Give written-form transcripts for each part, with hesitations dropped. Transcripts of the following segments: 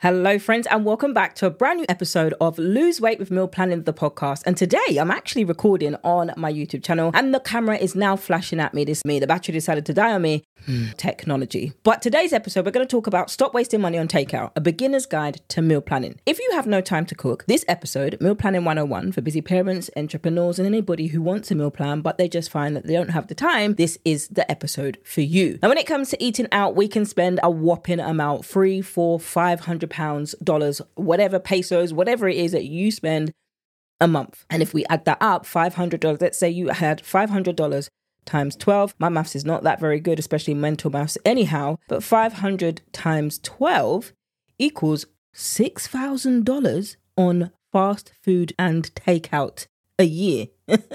Hello friends and welcome back to a brand new episode of Lose Weight with Meal Planning, the podcast. And today I'm actually recording on my YouTube channel and the camera is now flashing at me. The battery decided to die on me. Technology. But today's episode, we're going to talk about stop wasting money on takeout, a beginner's guide to meal planning. If you have no time to cook, this episode, Meal Planning 101 for busy parents, entrepreneurs and anybody who wants a meal plan but they just find that they don't have the time, this is the episode for you. Now when it comes to eating out, we can spend a whopping amount, £300, £400, £500, dollars, whatever, pesos, whatever it is that you spend a month. And if we add that up, $500, let's say you had $500 times 12. My maths is not that very good, especially mental maths anyhow, but 500 times 12 equals $6,000 on fast food and takeout a year.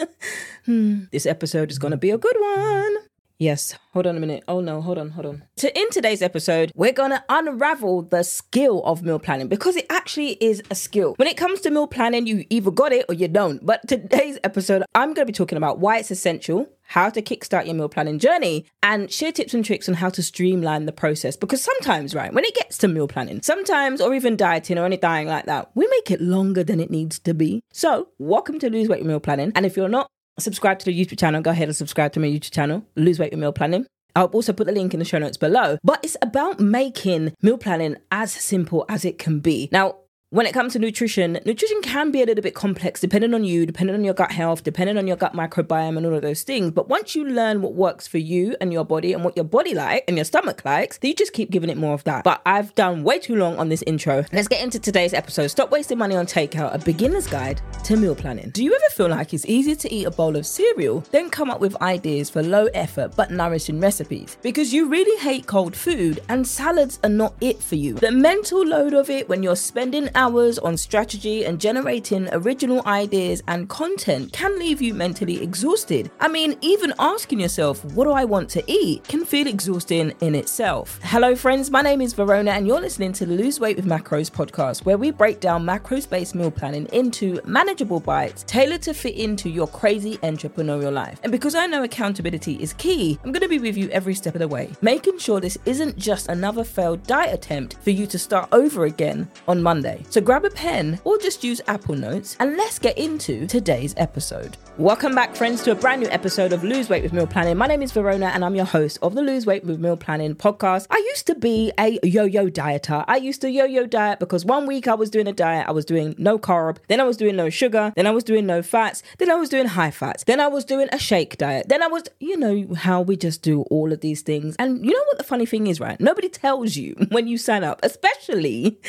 This episode is going to be a good one. Yes, hold on a minute. Oh no, hold on. So in today's episode, we're going to unravel the skill of meal planning because it actually is a skill. When it comes to meal planning, you either got it or you don't. But today's episode, I'm going to be talking about why it's essential, how to kickstart your meal planning journey, and share tips and tricks on how to streamline the process. Because sometimes, right, when it gets to meal planning, sometimes, or even dieting or anything like that, we make it longer than it needs to be. So welcome to Lose Weight with Meal Planning. And if you're not subscribe to the YouTube channel, go ahead and subscribe to my YouTube channel, Lose Weight with Meal Planning. I'll also put the link in the show notes below. But it's about making meal planning as simple as it can be. Now, when it comes to nutrition can be a little bit complex depending on you, depending on your gut health, depending on your gut microbiome and all of those things. But once you learn what works for you and your body and what your body likes and your stomach likes, then you just keep giving it more of that. But I've done way too long on this intro. Let's get into today's episode. Stop wasting money on takeout, a beginner's guide to meal planning. Do you ever feel like it's easier to eat a bowl of cereal than come up with ideas for low effort but nourishing recipes? Because you really hate cold food and salads are not it for you. The mental load of it when you're spending hours on strategy and generating original ideas and content can leave you mentally exhausted. I mean, even asking yourself, what do I want to eat, can feel exhausting in itself. Hello friends, my name is Verona and you're listening to the Lose Weight with Macros podcast, where we break down macros-based meal planning into manageable bites tailored to fit into your crazy entrepreneurial life. And because I know accountability is key, I'm going to be with you every step of the way, making sure this isn't just another failed diet attempt for you to start over again on Monday. So grab a pen or just use Apple Notes and let's get into today's episode. Welcome back friends to a brand new episode of Lose Weight with Meal Planning. My name is Verona and I'm your host of the Lose Weight with Meal Planning podcast. I used to be a yo-yo dieter. I used to yo-yo diet because one week I was doing a diet, I was doing no carb, then I was doing no sugar, then I was doing no fats, then I was doing high fats, then I was doing a shake diet, then I was, you know how we just do all of these things. And you know what the funny thing is, right? Nobody tells you when you sign up, especially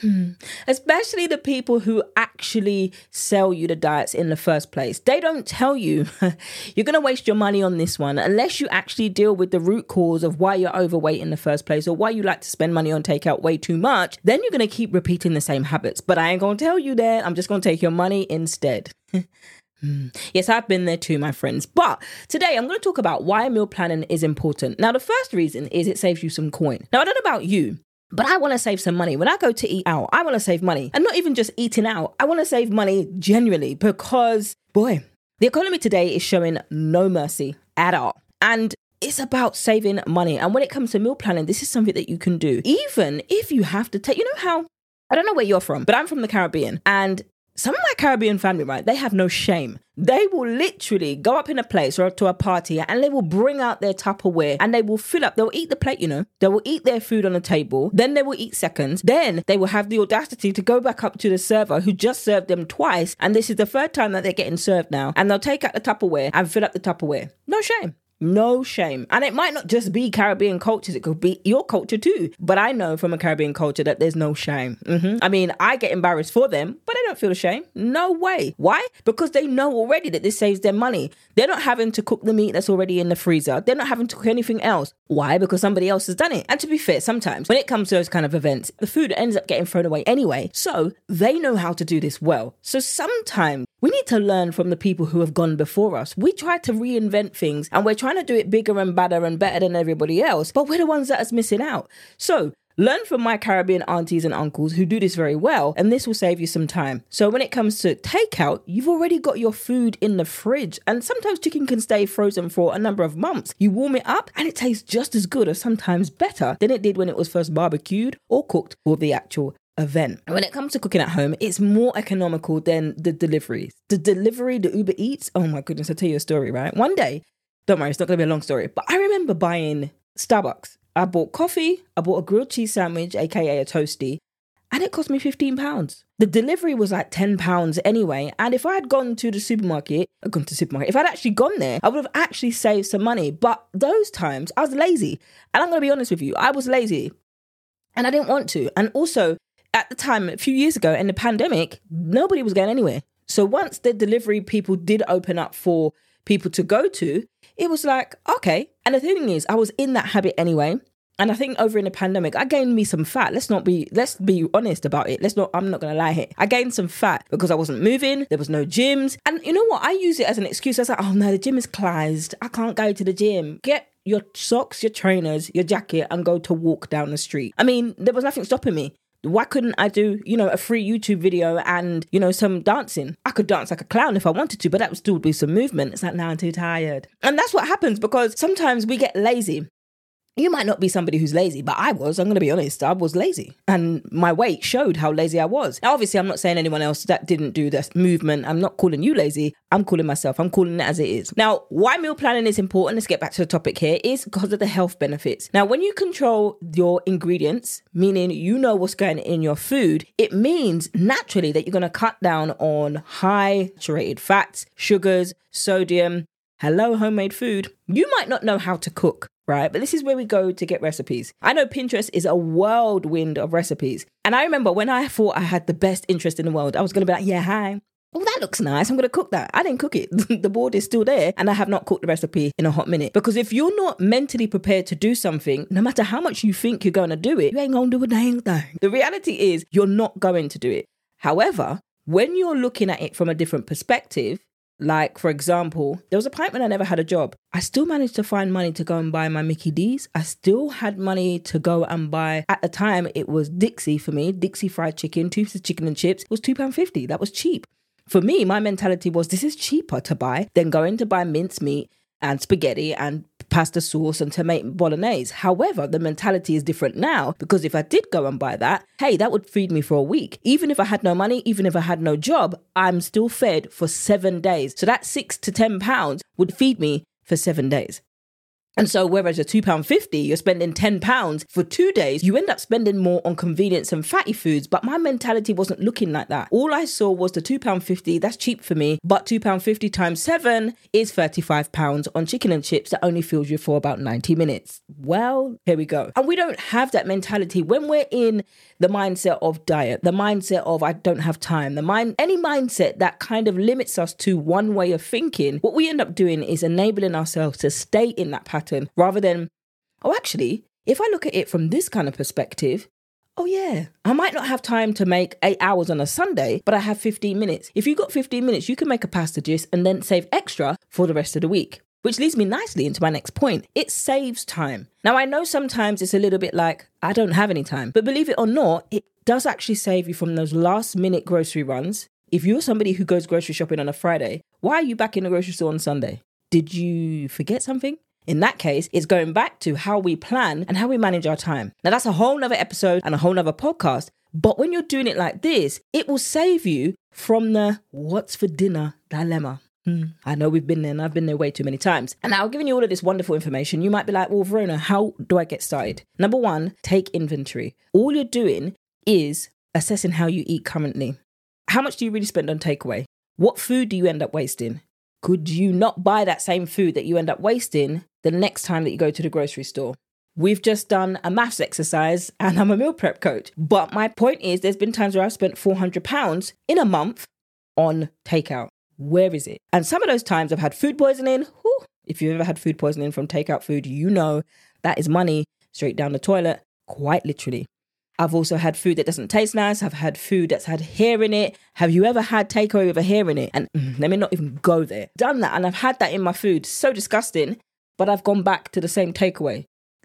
the people who actually sell you the diets in the first place. They don't tell you you're going to waste your money on this one unless you actually deal with the root cause of why you're overweight in the first place or why you like to spend money on takeout way too much. Then you're going to keep repeating the same habits. But I ain't going to tell you that. I'm just going to take your money instead. Yes, I've been there too, my friends. But today I'm going to talk about why meal planning is important. Now, the first reason is it saves you some coin. Now, I don't know about you, but I want to save some money. When I go to eat out, I want to save money. And not even just eating out. I want to save money genuinely because, boy, the economy today is showing no mercy at all. And it's about saving money. And when it comes to meal planning, this is something that you can do. Even if you have to take, you know how, I don't know where you're from, but I'm from the Caribbean. And some of my Caribbean family, right, they have no shame. They will literally go up in a place or to a party and they will bring out their Tupperware and they will fill up. They'll eat the plate, you know. They will eat their food on the table. Then they will eat seconds. Then they will have the audacity to go back up to the server who just served them twice. And this is the third time that they're getting served now. And they'll take out the Tupperware and fill up the Tupperware. No shame. No shame. And it might not just be Caribbean cultures. It could be your culture too. But I know from a Caribbean culture that there's no shame. I mean, I get embarrassed for them, but I don't feel shame. No way. Why? Because they know already that this saves them money. They're not having to cook the meat that's already in the freezer. They're not having to cook anything else. Why? Because somebody else has done it. And to be fair, sometimes when it comes to those kind of events, the food ends up getting thrown away anyway. So they know how to do this well. So sometimes we need to learn from the people who have gone before us. We try to reinvent things and we're trying to do it bigger and badder and better than everybody else, but we're the ones that are missing out. So learn from my Caribbean aunties and uncles who do this very well, and this will save you some time. So when it comes to takeout, you've already got your food in the fridge, and sometimes chicken can stay frozen for a number of months. You warm it up and it tastes just as good or sometimes better than it did when it was first barbecued or cooked for the actual event. And when it comes to cooking at home, it's more economical than the deliveries. The Uber Eats, oh my goodness, I'll tell you a story, right? One day, don't worry, it's not going to be a long story, but I remember buying Starbucks. I bought coffee, I bought a grilled cheese sandwich, aka a toasty, and it cost me £15. The delivery was like £10 anyway. And if I had gone to the supermarket, if I'd actually gone there, I would have actually saved some money. But those times I was lazy. And I'm going to be honest with you, I was lazy and I didn't want to. And also at the time, a few years ago in the pandemic, nobody was going anywhere. So once the delivery people did open up for people to go to, it was like, okay. And the thing is, I was in that habit anyway. And I think over in the pandemic, I gained me some fat. Let's be honest about it. I'm not going to lie here. I gained some fat because I wasn't moving. There was no gyms. And you know what? I use it as an excuse. I was like, oh no, the gym is closed. I can't go to the gym. Get your socks, your trainers, your jacket and go to walk down the street. I mean, there was nothing stopping me. Why couldn't I do, a free YouTube video and, some dancing? I could dance like a clown if I wanted to, but that would still be some movement. It's like, now I'm too tired. And that's what happens because sometimes we get lazy. You might not be somebody who's lazy, but I'm going to be honest, I was lazy. And my weight showed how lazy I was. Now, obviously, I'm not saying anyone else that didn't do this movement. I'm not calling you lazy. I'm calling myself. I'm calling it as it is. Now, why meal planning is important, let's get back to the topic here, is because of the health benefits. Now, when you control your ingredients, meaning you know what's going in your food, it means naturally that you're going to cut down on high saturated fats, sugars, sodium. Hello, homemade food. You might not know how to cook, right? But this is where we go to get recipes. I know Pinterest is a whirlwind of recipes. And I remember when I thought I had the best interest in the world, I was going to be like, yeah, hi. Oh, that looks nice. I'm going to cook that. I didn't cook it. The board is still there and I have not cooked the recipe in a hot minute. Because if you're not mentally prepared to do something, no matter how much you think you're going to do it, you ain't going to do a dang thing. The reality is you're not going to do it. However, when you're looking at it from a different perspective, like, for example, there was a point when I never had a job. I still managed to find money to go and buy my Mickey D's. I still had money to go and buy, at the time, it was Dixie for me. Dixie fried chicken, 2 pieces of chicken and chips. It was £2.50. That was cheap. For me, my mentality was this is cheaper to buy than going to buy mincemeat and spaghetti and pasta sauce and tomato bolognese. However, the mentality is different now because if I did go and buy that, hey, that would feed me for a week. Even if I had no money, even if I had no job, I'm still fed for 7 days. So that £6 to £10 would feed me for 7 days. And so whereas you're £2.50, you're spending £10 for 2 days, you end up spending more on convenience and fatty foods. But my mentality wasn't looking like that. All I saw was the £2.50, that's cheap for me. But £2.50 times 7 is £35 on chicken and chips that only fills you for about 90 minutes. Well, here we go. And we don't have that mentality when we're in the mindset of diet, the mindset of I don't have time, any mindset that kind of limits us to one way of thinking. What we end up doing is enabling ourselves to stay in that pattern rather than, oh, actually, if I look at it from this kind of perspective, oh yeah, I might not have time to make 8 hours on a Sunday, but I have 15 minutes. If you've got 15 minutes, you can make a pasta dish and then save extra for the rest of the week. Which leads me nicely into my next point. It saves time. Now, I know sometimes it's a little bit like, I don't have any time. But believe it or not, it does actually save you from those last minute grocery runs. If you're somebody who goes grocery shopping on a Friday, why are you back in the grocery store on Sunday? Did you forget something? In that case, it's going back to how we plan and how we manage our time. Now, that's a whole nother episode and a whole nother podcast. But when you're doing it like this, it will save you from the what's for dinner dilemma. I know we've been there and I've been there way too many times. And now I've given you all of this wonderful information. You might be like, well, Verona, how do I get started? Number 1, take inventory. All you're doing is assessing how you eat currently. How much do you really spend on takeaway? What food do you end up wasting? Could you not buy that same food that you end up wasting the next time that you go to the grocery store? We've just done a maths exercise and I'm a meal prep coach. But my point is there's been times where I've spent £400 in a month on takeout. Where is it? And some of those times I've had food poisoning. Whew, if you've ever had food poisoning from takeout food, you know that is money straight down the toilet, quite literally. I've also had food that doesn't taste nice. I've had food that's had hair in it. Have you ever had takeaway with a hair in it? And let me not even go there. Done that and I've had that in my food. So disgusting. But I've gone back to the same takeaway.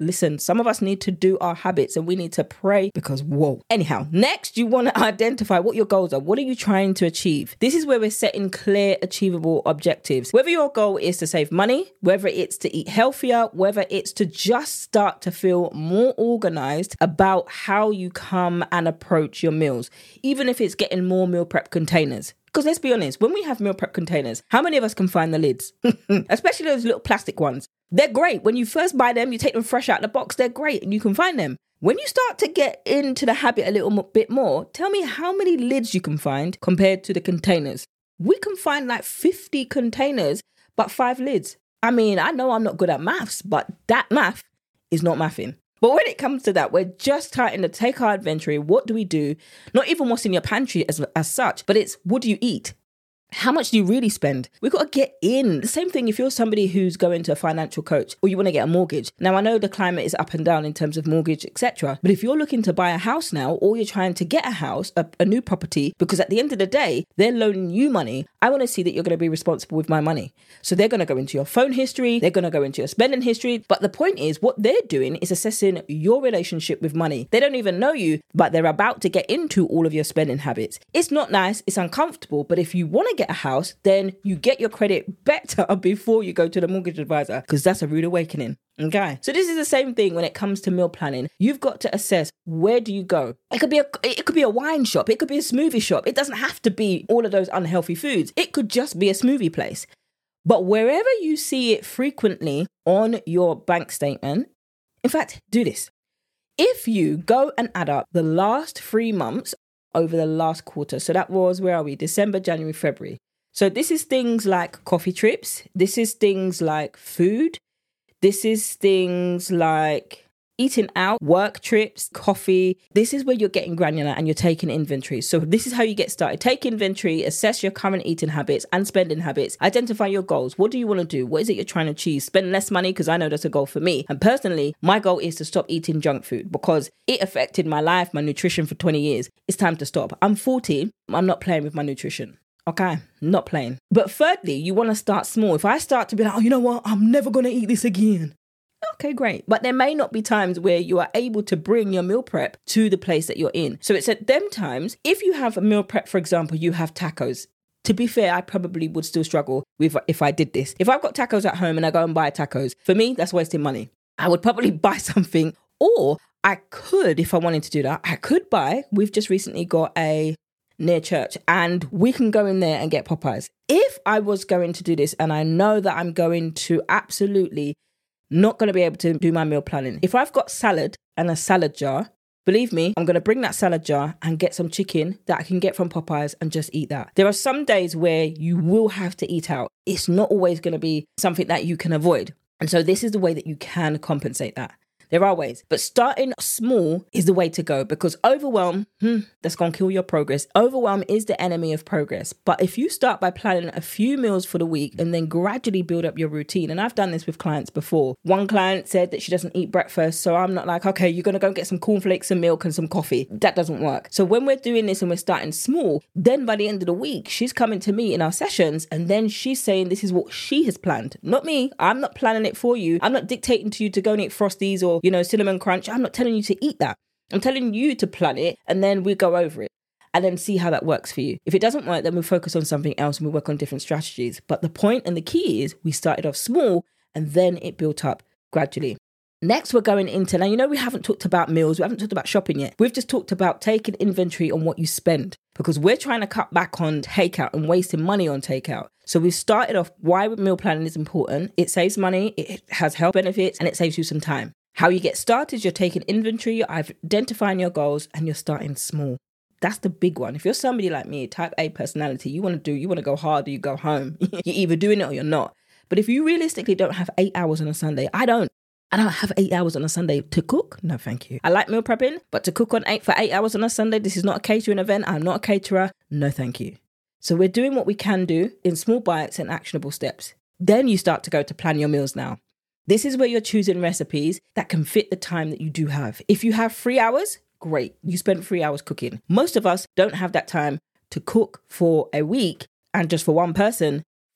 listen, some of us need to do our habits and we need to pray because whoa. Anyhow, next you want to identify what your goals are. What are you trying to achieve? This is where we're setting clear, achievable objectives. Whether your goal is to save money, whether it's to eat healthier, whether it's to just start to feel more organized about how you come and approach your meals, even if it's getting more meal prep containers. Because let's be honest, when we have meal prep containers, how many of us can find the lids? Especially those little plastic ones. They're great. When you first buy them, you take them fresh out of the box, they're great and you can find them. When you start to get into the habit a little bit more, tell me how many lids you can find compared to the containers. We can find like 50 containers, but 5 lids. I mean, I know I'm not good at maths, but that math is not mathing. But when it comes to that, we're just starting to take our inventory. What do we do? Not even what's in your pantry as such, but it's what do you eat? How much do you really spend? We've got to get in. The same thing if you're somebody who's going to a financial coach or you want to get a mortgage. Now, I know the climate is up and down in terms of mortgage, etc. But if you're looking to buy a house now or you're trying to get a house, a new property, because at the end of the day, they're loaning you money, I want to see that you're going to be responsible with my money. So they're going to go into your phone history. They're going to go into your spending history. But the point is what they're doing is assessing your relationship with money. They don't even know you, but they're about to get into all of your spending habits. It's not nice. It's uncomfortable. But if you want to get a house, then you get your credit better before you go to the mortgage advisor, because that's a rude awakening. Okay. So this is the same thing when it comes to meal planning. You've got to assess, where do you go? It could be a wine shop. It could be a smoothie shop. It doesn't have to be all of those unhealthy foods. It could just be a smoothie place. But wherever you see it frequently on your bank statement, in fact, do this. If you go and add up the last 3 months over the last quarter, so that was, where are we? December, January, February. So this is things like coffee trips. This is things like food. This is things like eating out, work trips, coffee. This is where you're getting granular and you're taking inventory. So this is how you get started. Take inventory, assess your current eating habits and spending habits, identify your goals. What do you want to do? What is it you're trying to achieve? Spend less money, because I know that's a goal for me. And personally, my goal is to stop eating junk food because it affected my life, my nutrition for 20 years. It's time to stop. I'm 40. I'm not playing with my nutrition. Okay, not playing. But thirdly, you want to start small. If I start to be like, oh, you know what? I'm never going to eat this again. Okay, great. But there may not be times where you are able to bring your meal prep to the place that you're in. So it's at them times. If you have a meal prep, for example, you have tacos. To be fair, I probably would still struggle with if I did this. If I've got tacos at home and I go and buy tacos, for me, that's wasting money. I would probably buy something, or I could, if I wanted to do that, I could buy, we've just recently got a near church and we can go in there and get Popeyes. If I was going to do this and I know that I'm going to absolutely not going to be able to do my meal planning. If I've got salad and a salad jar, believe me, I'm going to bring that salad jar and get some chicken that I can get from Popeyes and just eat that. There are some days where you will have to eat out. It's not always going to be something that you can avoid. And so this is the way that you can compensate that. There are ways, but starting small is the way to go, because overwhelm, that's going to kill your progress. Overwhelm is the enemy of progress. But if you start by planning a few meals for the week and then gradually build up your routine, and I've done this with clients before. One client said that she doesn't eat breakfast. So I'm not like, okay, you're going to go get some cornflakes and milk and some coffee. That doesn't work. So when we're doing this and we're starting small, then by the end of the week, she's coming to me in our sessions and then she's saying this is what she has planned. Not me. I'm not planning it for you. I'm not dictating to you to go and eat Frosties or cinnamon crunch. I'm not telling you to eat that. I'm telling you to plan it and then we go over it and then see how that works for you. If it doesn't work, then we focus on something else and we work on different strategies. But the point and the key is we started off small and then it built up gradually. Next, we're going into, now, we haven't talked about meals. We haven't talked about shopping yet. We've just talked about taking inventory on what you spend, because we're trying to cut back on takeout and wasting money on takeout. So we've started off why meal planning is important. It saves money, it has health benefits, and it saves you some time. How you get started is you're taking inventory, you're identifying your goals, and you're starting small. That's the big one. If you're somebody like me, type A personality, you want to go hard or you go home. You're either doing it or you're not. But if you realistically don't have 8 hours on a Sunday, I don't have 8 hours on a Sunday to cook. No, thank you. I like meal prepping, but to cook for 8 hours on a Sunday, this is not a catering event. I'm not a caterer. No, thank you. So we're doing what we can do in small bites and actionable steps. Then you start to go to plan your meals now. This is where you're choosing recipes that can fit the time that you do have. If you have 3 hours, great. You spend 3 hours cooking. Most of us don't have that time to cook for a week and just for one person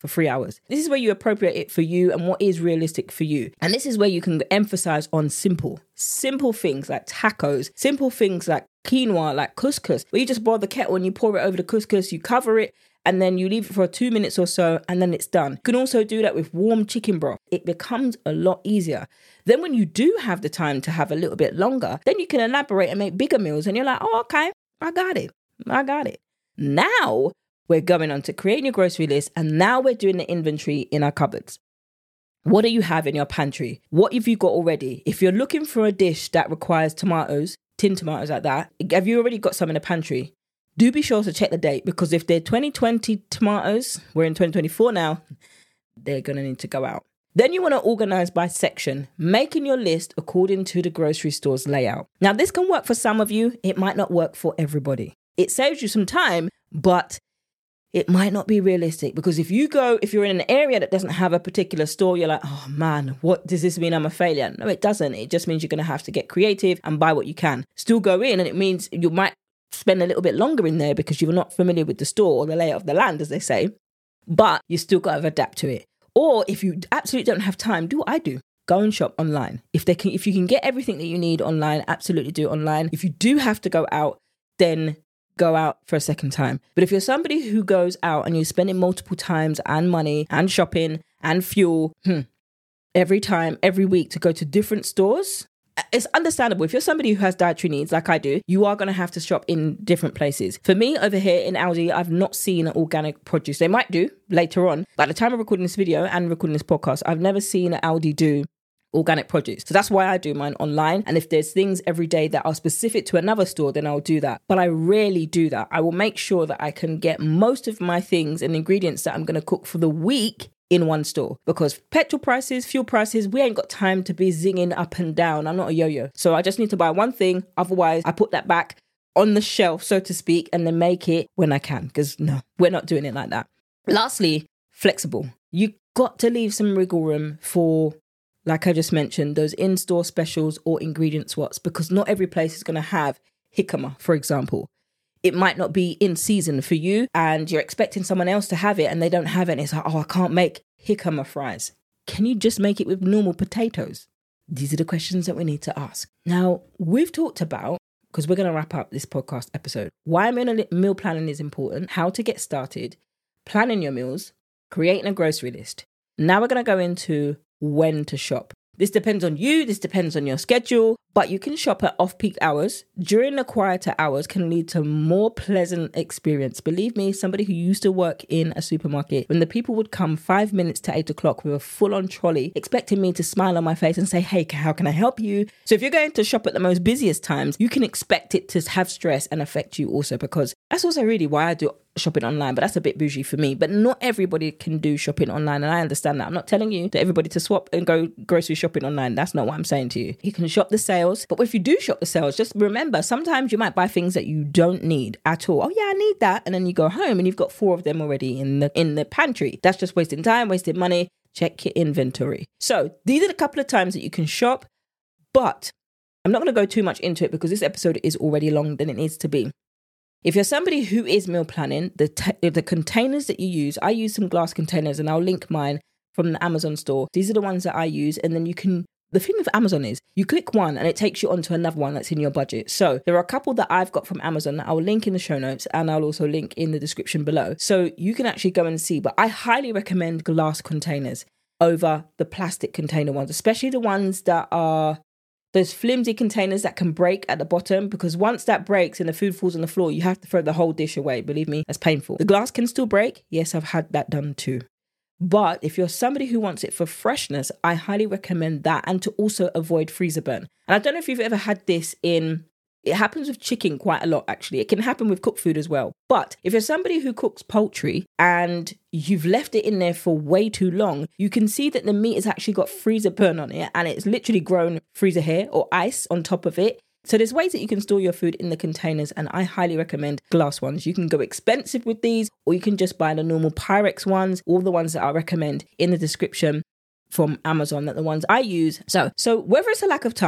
for 3 hours. This is where you appropriate it for you and what is realistic for you. And this is where you can emphasize on simple things like tacos, simple things like quinoa, like couscous, where you just boil the kettle and you pour it over the couscous, you cover it, and then you leave it for 2 minutes or so, and then it's done. You can also do that with warm chicken broth. It becomes a lot easier. Then when you do have the time to have a little bit longer, then you can elaborate and make bigger meals, and you're like, oh, okay, I got it. Now we're going on to creating your grocery list, and now we're doing the inventory in our cupboards. What do you have in your pantry? What have you got already? If you're looking for a dish that requires tomatoes, tinned tomatoes like that, have you already got some in the pantry? Do be sure to check the date, because if they're 2020 tomatoes, we're in 2024 now, they're going to need to go out. Then you want to organize by section, making your list according to the grocery store's layout. Now, this can work for some of you. It might not work for everybody. It saves you some time, but it might not be realistic, because if you're in an area that doesn't have a particular store, you're like, oh man, what does this mean? I'm a failure. No, it doesn't. It just means you're going to have to get creative and buy what you can. Still go in, and it means you might spend a little bit longer in there because you're not familiar with the store or the layout of the land, as they say, but you still got to adapt to it. Or if you absolutely don't have time, do what I do. Go and shop online. If you can get everything that you need online, absolutely do it online. If you do have to go out, then go out for a second time. But if you're somebody who goes out and you're spending multiple times and money and shopping and fuel every time, every week to go to different stores, it's understandable. If you're somebody who has dietary needs like I do, you are going to have to shop in different places. For me, over here in Aldi, I've not seen organic produce. They might do later on. By the time of recording this video and recording this podcast, I've never seen Aldi do organic produce. So that's why I do mine online. And if there's things every day that are specific to another store, then I'll do that. But I rarely do that. I will make sure that I can get most of my things and ingredients that I'm going to cook for the week in one store, because petrol prices, fuel prices, we ain't got time to be zinging up and down. I'm not a yo-yo. So I just need to buy one thing. Otherwise, I put that back on the shelf, so to speak, and then make it when I can, because no, we're not doing it like that. Lastly, flexible. You got to leave some wiggle room for, like I just mentioned, those in-store specials or ingredient swaps, because not every place is going to have jicama, for example. It might not be in season for you and you're expecting someone else to have it and they don't have it. And it's like, oh, I can't make jicama fries. Can you just make it with normal potatoes? These are the questions that we need to ask. Now, we've talked about, because we're going to wrap up this podcast episode, why meal planning is important, how to get started, planning your meals, creating a grocery list. Now we're going to go into when to shop. This depends on you, this depends on your schedule, but you can shop at off-peak hours. During the quieter hours can lead to more pleasant experience. Believe me, somebody who used to work in a supermarket, when the people would come 5 minutes to 8 o'clock with a full-on trolley, expecting me to smile on my face and say, hey, how can I help you? So if you're going to shop at the most busiest times, you can expect it to have stress and affect you also, because that's also really why I do shopping online, but that's a bit bougie for me. But not everybody can do shopping online, and I understand that. I'm not telling you that everybody to swap and go grocery shopping online. That's not what I'm saying to you. You can shop the sales, but if you do shop the sales, just remember, sometimes you might buy things that you don't need at all. Oh yeah, I need that. And then you go home and you've got 4 of them already in the pantry. That's just wasting time, wasting money. Check your inventory. So these are the couple of times that you can shop, but I'm not going to go too much into it because this episode is already longer than it needs to be. If you're somebody who is meal planning, the containers that you use, I use some glass containers and I'll link mine from the Amazon store. These are the ones that I use. And then the thing with Amazon is you click one and it takes you onto another one that's in your budget. So there are a couple that I've got from Amazon that I'll link in the show notes and I'll also link in the description below. So you can actually go and see, but I highly recommend glass containers over the plastic container ones, especially the ones that are those flimsy containers that can break at the bottom, because once that breaks and the food falls on the floor, you have to throw the whole dish away. Believe me, that's painful. The glass can still break. Yes, I've had that done too. But if you're somebody who wants it for freshness, I highly recommend that, and to also avoid freezer burn. And I don't know if you've ever had this it happens with chicken quite a lot, actually. It can happen with cooked food as well. But if you're somebody who cooks poultry and you've left it in there for way too long, you can see that the meat has actually got freezer burn on it and it's literally grown freezer hair or ice on top of it. So there's ways that you can store your food in the containers, and I highly recommend glass ones. You can go expensive with these, or you can just buy the normal Pyrex ones, all the ones that I recommend in the description from Amazon, that the ones I use. So whether it's a lack of time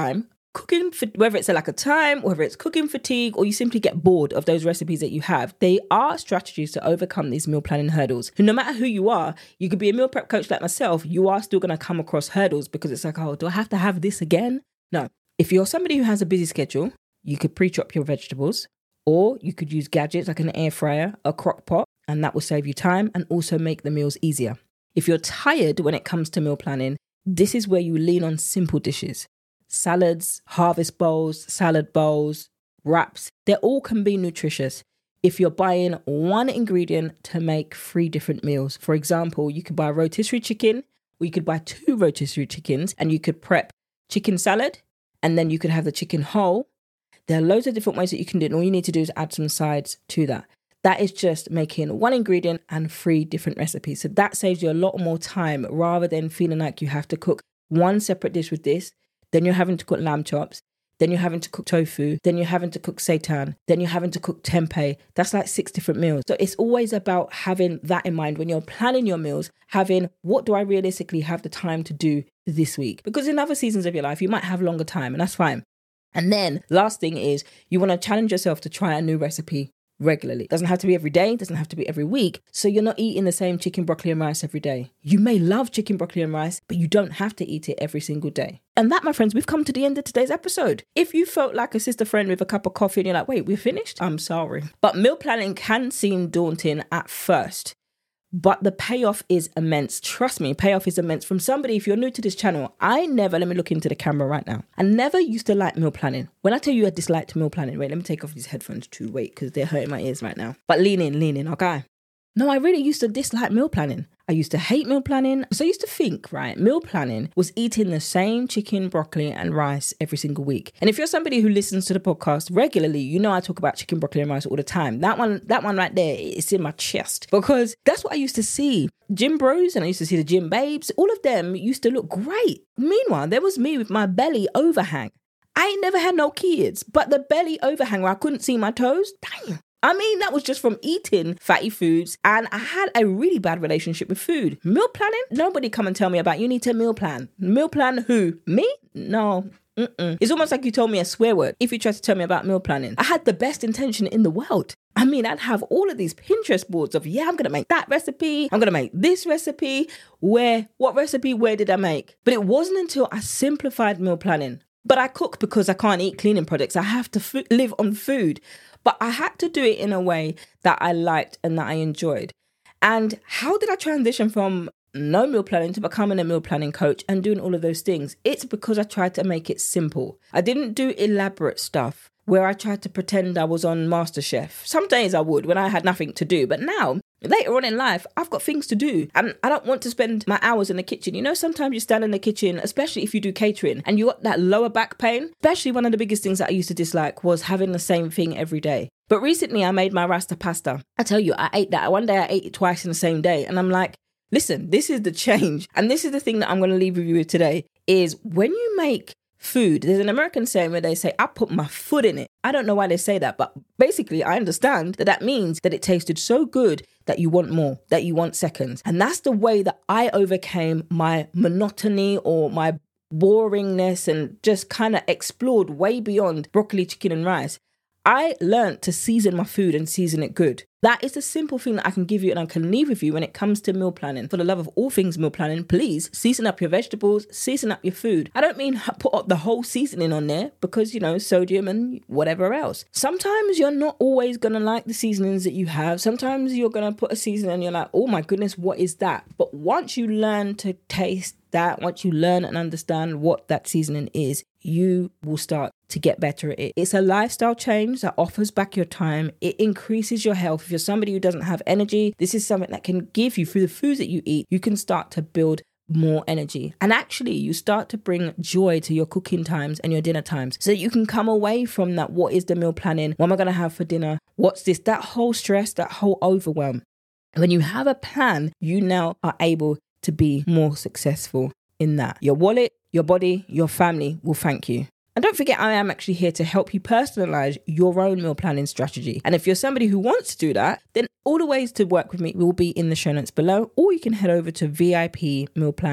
cooking, whether it's a lack of time, whether it's cooking fatigue, or you simply get bored of those recipes that you have, they are strategies to overcome these meal planning hurdles. And no matter who you are, you could be a meal prep coach like myself, you are still going to come across hurdles because it's like, oh, do I have to have this again? No. If you're somebody who has a busy schedule, you could pre-chop your vegetables, or you could use gadgets like an air fryer, a crock pot, and that will save you time and also make the meals easier. If you're tired when it comes to meal planning, this is where you lean on simple dishes. Salads, harvest bowls, salad bowls, wraps, they all can be nutritious if you're buying one ingredient to make 3 different meals. For example, you could buy rotisserie chicken, or you could buy 2 rotisserie chickens, and you could prep chicken salad, and then you could have the chicken whole. There are loads of different ways that you can do it, and all you need to do is add some sides to that. That is just making one ingredient and 3 different recipes. So that saves you a lot more time rather than feeling like you have to cook one separate dish with this. Then you're having to cook lamb chops. Then you're having to cook tofu. Then you're having to cook seitan. Then you're having to cook tempeh. That's like 6 different meals. So it's always about having that in mind when you're planning your meals, having what do I realistically have the time to do this week? Because in other seasons of your life, you might have longer time, and that's fine. And then last thing is you want to challenge yourself to try a new recipe regularly. It doesn't have to be every day, it doesn't have to be every week. So you're not eating the same chicken, broccoli and rice every day. You may love chicken, broccoli and rice, but you don't have to eat it every single day. And that, my friends, we've come to the end of today's episode. If you felt like a sister friend with a cup of coffee and you're like, wait, we're finished? I'm sorry. But meal planning can seem daunting at first, but the payoff is immense. Trust me, payoff is immense. From somebody, if you're new to this channel, let me look into the camera right now. I never used to like meal planning. When I tell you I disliked meal planning, wait, let me take off these headphones too, because they're hurting my ears right now. But lean in, okay? No, I really used to dislike meal planning. I used to hate meal planning. So I used to think, right, meal planning was eating the same chicken, broccoli and rice every single week. And if you're somebody who listens to the podcast regularly, you know I talk about chicken, broccoli and rice all the time. That one right there, it's in my chest because that's what I used to see. Gym bros, and I used to see the gym babes, all of them used to look great. Meanwhile, there was me with my belly overhang. I ain't never had no kids, but the belly overhang where I couldn't see my toes, damn. I mean, that was just from eating fatty foods, and I had a really bad relationship with food. Meal planning? Nobody come and tell me about you need to meal plan. Meal plan who? Me? No. It's almost like you told me a swear word if you tried to tell me about meal planning. I had the best intention in the world. I mean, I'd have all of these Pinterest boards of, I'm going to make that recipe. I'm going to make this recipe. What recipe, where did I make? But it wasn't until I simplified meal planning. But I cook because I can't eat cleaning products. I have to live on food. But I had to do it in a way that I liked and that I enjoyed. And how did I transition from no meal planning to becoming a meal planning coach and doing all of those things? It's because I tried to make it simple. I didn't do elaborate stuff where I tried to pretend I was on MasterChef. Some days I would when I had nothing to do. But now, later on in life, I've got things to do and I don't want to spend my hours in the kitchen. You know, sometimes you stand in the kitchen, especially if you do catering and you got that lower back pain. Especially one of the biggest things that I used to dislike was having the same thing every day. But recently I made my rasta pasta. I tell you, I ate that. One day I ate it twice in the same day. And I'm like, listen, this is the change. And this is the thing that I'm going to leave with you with today is when you make food, there's an American saying where they say, I put my foot in it. I don't know why they say that, but basically I understand that means that it tasted so good that you want more, that you want seconds. And that's the way that I overcame my monotony or my boringness and just kind of explored way beyond broccoli, chicken and rice. I learned to season my food and season it good. That is the simple thing that I can give you and I can leave with you when it comes to meal planning. For the love of all things meal planning, please season up your vegetables, season up your food. I don't mean put up the whole seasoning on there because, sodium and whatever else. Sometimes you're not always going to like the seasonings that you have. Sometimes you're going to put a seasoning and you're like, oh my goodness, what is that? But once you learn to taste that, once you learn and understand what that seasoning is, you will start to get better at it. It's a lifestyle change that offers back your time. It increases your health. If you're somebody who doesn't have energy, this is something that can give you through the foods that you eat. You can start to build more energy. And actually, you start to bring joy to your cooking times and your dinner times so that you can come away from that. What is the meal planning? What am I going to have for dinner? What's this? That whole stress, that whole overwhelm. When you have a plan, you now are able to be more successful in that. Your wallet, your body, your family will thank you. And don't forget, I am actually here to help you personalize your own meal planning strategy. And if you're somebody who wants to do that, then all the ways to work with me will be in the show notes below, or you can head over to VIPmealplan.com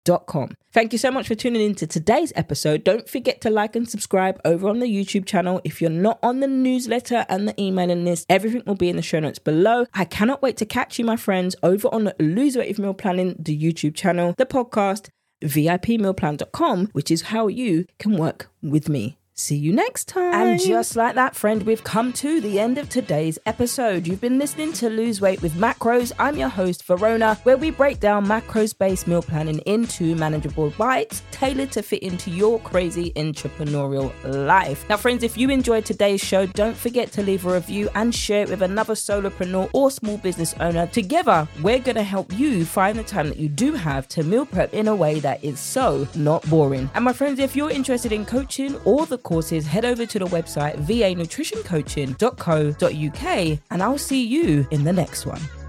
Thank you so much for tuning in to today's episode. Don't forget to like and subscribe over on the YouTube channel. If you're not on the newsletter and the emailing list, everything will be in the show notes below. I cannot wait to catch you, my friends, over on Lose Weight with Meal Planning, the YouTube channel, the podcast, VIPmealplan.com, which is how you can work with me. See you next time. And just like that, friend, we've come to the end of today's episode. You've been listening to Lose Weight with Macros. I'm your host, Verona, where we break down macros-based meal planning into manageable bites tailored to fit into your crazy entrepreneurial life. Now, friends, if you enjoyed today's show, don't forget to leave a review and share it with another solopreneur or small business owner. Together, we're going to help you find the time that you do have to meal prep in a way that is so not boring. And my friends, if you're interested in coaching or the courses, head over to the website vanutritioncoaching.co.uk, and I'll see you in the next one.